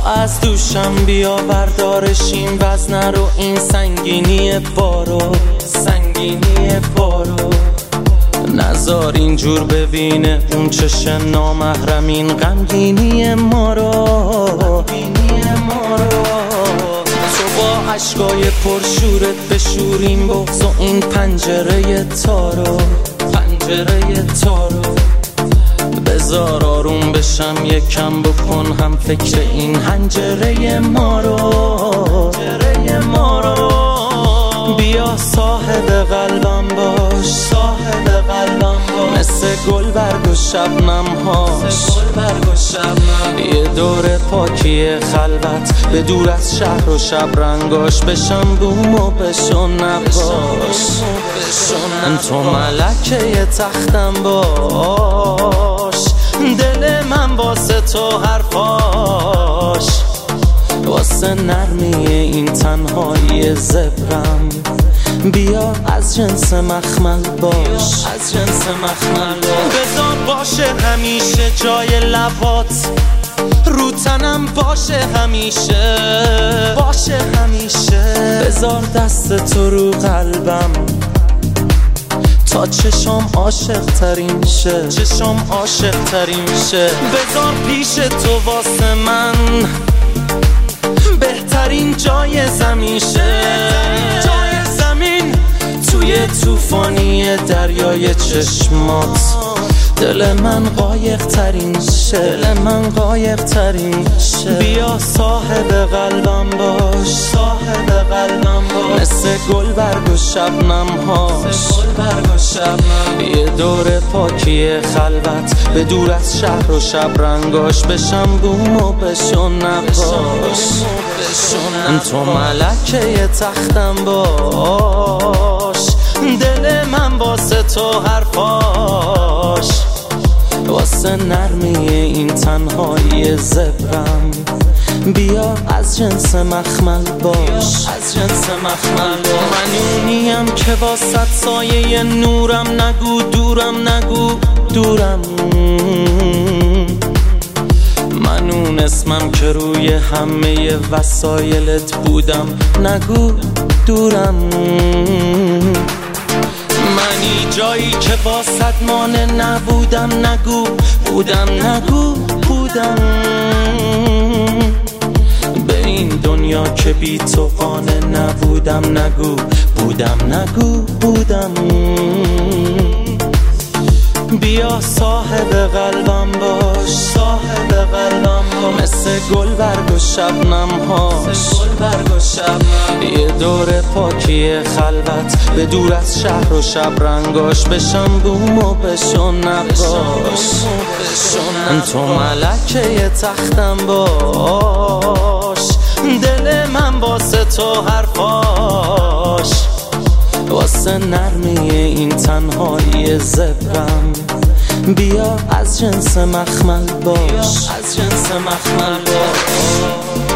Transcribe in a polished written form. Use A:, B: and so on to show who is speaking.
A: از دوشم بیا بردارشیم وزنه رو، این سنگینی بارو نزار اینجور ببینه اون چش نامحرم این غمگینی ما رو. تو با عشقای پرشورت بشوریم بغض و این پنجره تارو بذار آروم بشم یکم، بکن هم فکر این حنجره ما رو. بیا صاحب قلبم باش، مثل گل برگ و شبنم هاش. یه دور پاکی خلوت به دور از شهر و شب رنگاش، بشم بوم و بشون نباش. تو ملکه تختم باش، دل من واسه تو حرفاش، واسه نرمی این تنهایی زبرم. بیا از جنس مخمل باش، بذار باشه همیشه جای لبات، رو تنم باشه همیشه. بذار دست تو رو قلبم تا چشم عاشق ترین شه. بذار پیش تو واسه من بهترین جای زمین شه. توی طوفانی دریای چشمات دل من قایق ترین شه. بیا صاحب قلبم باش، مثل گل برگ و شبنم هاش. یه دور پاکی خلوت به دور از شهر و شب رنگاش، بشم بوم و بشون نباش. تو ملکه تختم باش، دل من واسه تو حرفاش، واسه نرمی این تنهایی زبرم. بیا از جنس مخمل باش، منونیم که واسه سایه نورم. نگو دورم منون اسمم که روی همه وسایلت بودم. نگو دورم منی جایی که واسط مانع نبودم. نگو بودم به این دنیا که بی تو قانع نبودم. نگو بودم بیا صاحب قلبم باش، مثل گل برگ و شبنم هاش. یه دور پاکی خلوت به دور از شهر و شب رنگاش، بشم بوم و بشون نباش. تو ملکه تختم باش، دل من واسه تو حرفاش، واسه نرمی این تنهایی زبرم. بیا از جنس مخمل باش.